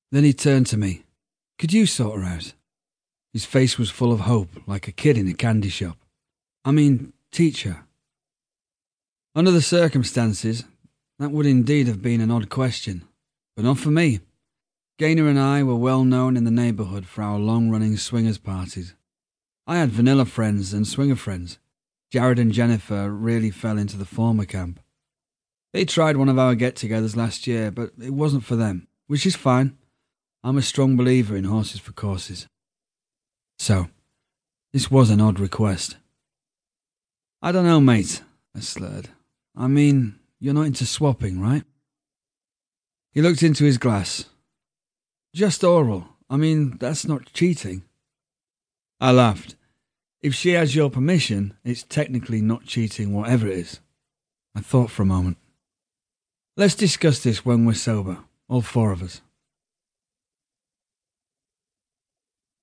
Then he turned to me. Could you sort her out? His face was full of hope, like a kid in a candy shop. I mean, teach her. Under the circumstances, that would indeed have been an odd question, but not for me. Gaynor and I were well known in the neighbourhood for our long-running swingers parties. I had vanilla friends and swinger friends. Jared and Jennifer really fell into the former camp. They tried one of our get-togethers last year, but it wasn't for them, which is fine. I'm a strong believer in horses for courses. So, this was an odd request. I don't know, mate, I slurred. I mean, you're not into swapping, right? He looked into his glass. Just oral. I mean, that's not cheating. I laughed. If she has your permission, it's technically not cheating, whatever it is. I thought for a moment. Let's discuss this when we're sober, all four of us.